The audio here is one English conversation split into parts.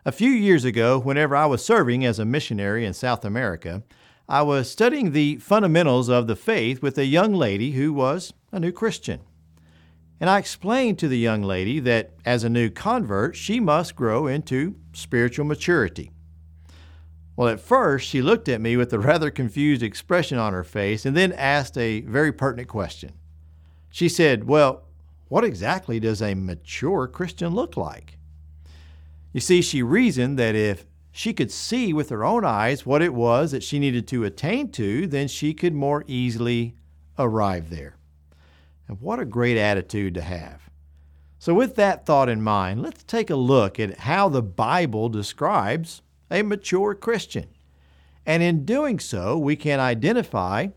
A few years ago, whenever I was serving as a missionary in South America, I was studying the fundamentals of the faith with a young lady who was a new Christian. And I explained to the young lady that as a new convert, she must grow into spiritual maturity. Well, at first, she looked at me with a rather confused expression on her face and then asked a very pertinent question. She said, "Well, what exactly does a mature Christian look like?" You see, she reasoned that if she could see with her own eyes what it was that she needed to attain to, then she could more easily arrive there. And what a great attitude to have. So with that thought in mind, let's take a look at how the Bible describes a mature Christian. And in doing so, we can identify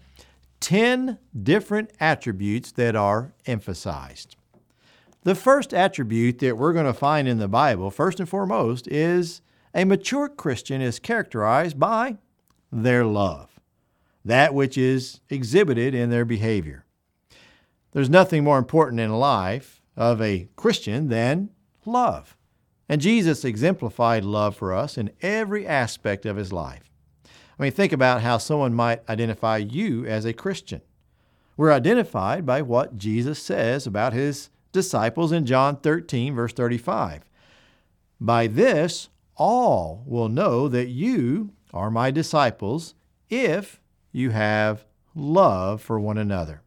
10 different attributes that are emphasized. The first attribute that we're going to find in the Bible, first and foremost, is a mature Christian is characterized by their love, that which is exhibited in their behavior. There's nothing more important in life of a Christian than love. And Jesus exemplified love for us in every aspect of his life. I mean, think about how someone might identify you as a Christian. We're identified by what Jesus says about his disciples in John 13, verse 35. "By this, all will know that you are my disciples if you have love for one another."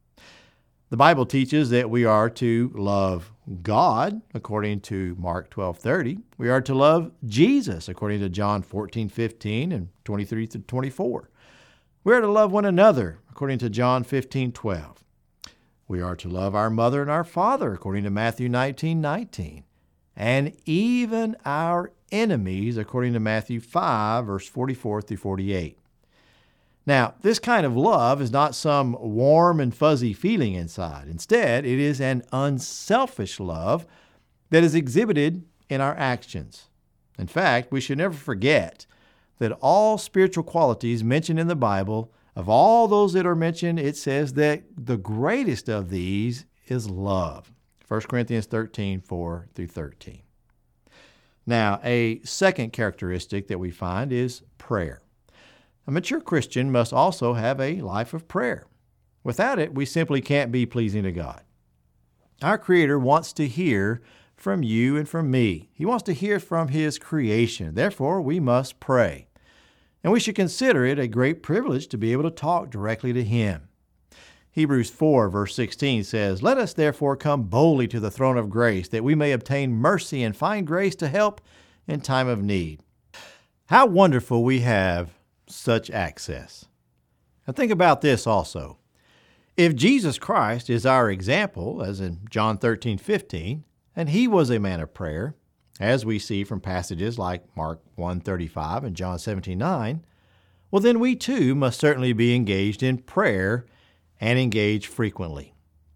The Bible teaches that we are to love God, according to Mark 12:30. We are to love Jesus, according to John 14:15 and 23 through 24. We are to love one another, according to John 15:12. We are to love our mother and our father, according to Matthew 19:19. And even our enemies, according to Matthew 5, verse 44 through 48. Now, this kind of love is not some warm and fuzzy feeling inside. Instead, it is an unselfish love that is exhibited in our actions. In fact, we should never forget that all spiritual qualities mentioned in the Bible, of all those that are mentioned, it says that the greatest of these is love. 1 Corinthians 13, 4 through 13. Now, a second characteristic that we find is prayer. A mature Christian must also have a life of prayer. Without it, we simply can't be pleasing to God. Our Creator wants to hear from you and from me. He wants to hear from His creation. Therefore, we must pray. And we should consider it a great privilege to be able to talk directly to Him. Hebrews 4, verse 16 says, "Let us therefore come boldly to the throne of grace, that we may obtain mercy and find grace to help in time of need." How wonderful we have such access. Now think about this also. If Jesus Christ is our example, as in John 13:15, and He was a man of prayer, as we see from passages like Mark 1:35 and John 17:9, well then we too must certainly be engaged in prayer and engage frequently.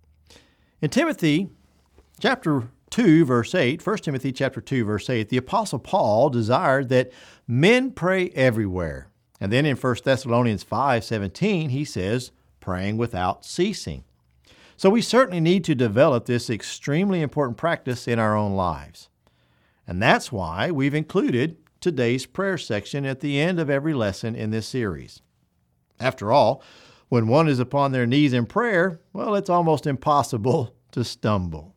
In Timothy chapter 2, verse 8, 1 Timothy chapter 2, verse 8, the Apostle Paul desired that men pray everywhere. And then in 1 Thessalonians 5:17, he says, praying without ceasing. So we certainly need to develop this extremely important practice in our own lives. And that's why we've included today's prayer section at the end of every lesson in this series. After all, when one is upon their knees in prayer, well, it's almost impossible to stumble.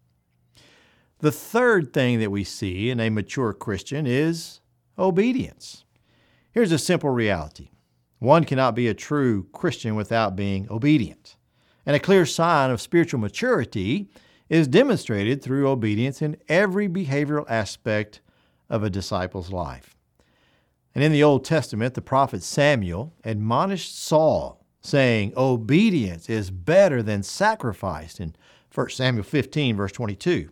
The third thing that we see in a mature Christian is obedience. Here's a simple reality. One cannot be a true Christian without being obedient. And a clear sign of spiritual maturity is demonstrated through obedience in every behavioral aspect of a disciple's life. And in the Old Testament, the prophet Samuel admonished Saul, saying, "Obedience is better than sacrifice," in 1 Samuel 15, verse 22.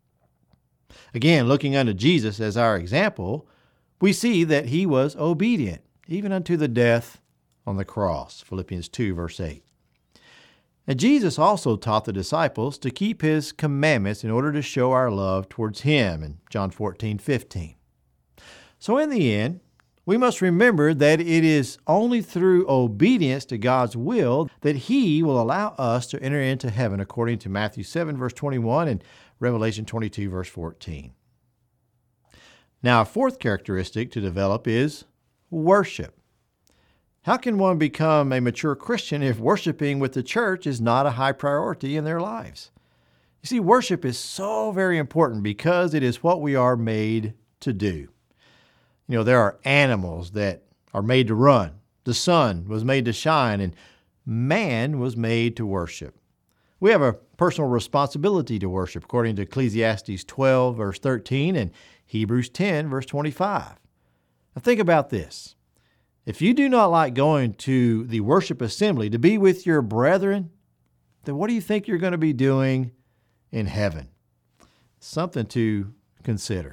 Again, looking unto Jesus as our example, we see that He was obedient, even unto the death on the cross, Philippians 2, verse 8. And Jesus also taught the disciples to keep His commandments in order to show our love towards Him, in John 14:15. So in the end, we must remember that it is only through obedience to God's will that He will allow us to enter into heaven, according to Matthew 7, verse 21 and Revelation 22, verse 14. Now, a fourth characteristic to develop is worship. How can one become a mature Christian if worshiping with the church is not a high priority in their lives? You see, worship is so very important because it is what we are made to do. There are animals that are made to run. The sun was made to shine, and man was made to worship. We have a personal responsibility to worship, according to Ecclesiastes 12, verse 13, and Hebrews 10, verse 25. Now think about this. If you do not like going to the worship assembly to be with your brethren, then what do you think you're going to be doing in heaven? Something to consider.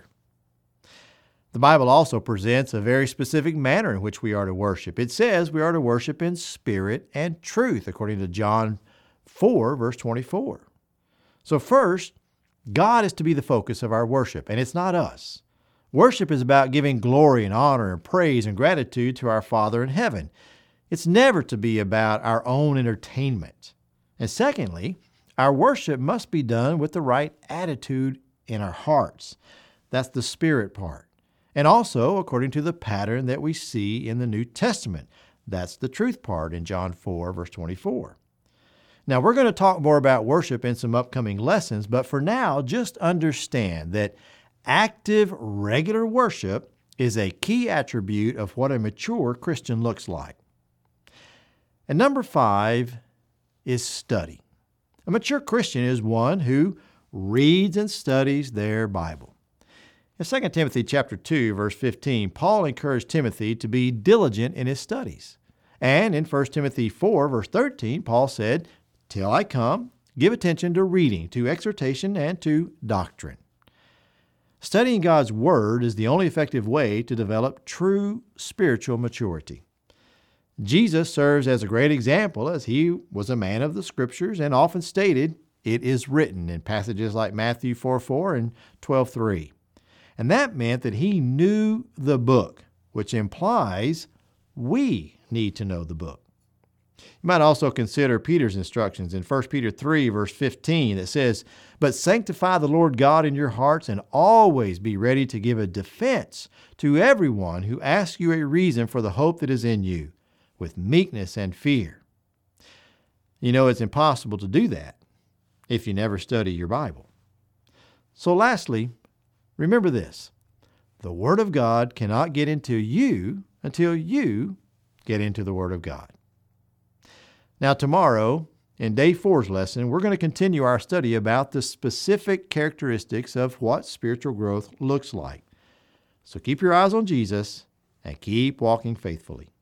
The Bible also presents a very specific manner in which we are to worship. It says we are to worship in spirit and truth, according to John 4, verse 24. So first, God is to be the focus of our worship, and it's not us. Worship is about giving glory and honor and praise and gratitude to our Father in heaven. It's never to be about our own entertainment. And secondly, our worship must be done with the right attitude in our hearts. That's the spirit part. And also according to the pattern that we see in the New Testament. That's the truth part in John 4, verse 24. Now, we're going to talk more about worship in some upcoming lessons, but for now, just understand that active, regular worship is a key attribute of what a mature Christian looks like. And number 5 is study. A mature Christian is one who reads and studies their Bible. In 2 Timothy chapter 2, verse 15, Paul encouraged Timothy to be diligent in his studies. And in 1 Timothy 4, verse 13, Paul said, "Till I come, give attention to reading, to exhortation, and to doctrine." Studying God's Word is the only effective way to develop true spiritual maturity. Jesus serves as a great example as he was a man of the Scriptures and often stated, "It is written," in passages like Matthew 4:4 and 12:3. And that meant that he knew the book, which implies we need to know the book. You might also consider Peter's instructions in 1 Peter 3, verse 15, that says, "But sanctify the Lord God in your hearts, and always be ready to give a defense to everyone who asks you a reason for the hope that is in you, with meekness and fear." It's impossible to do that if you never study your Bible. So lastly, remember this: the Word of God cannot get into you until you get into the Word of God. Now tomorrow, in Day 4's lesson, we're going to continue our study about the specific characteristics of what spiritual growth looks like. So keep your eyes on Jesus and keep walking faithfully.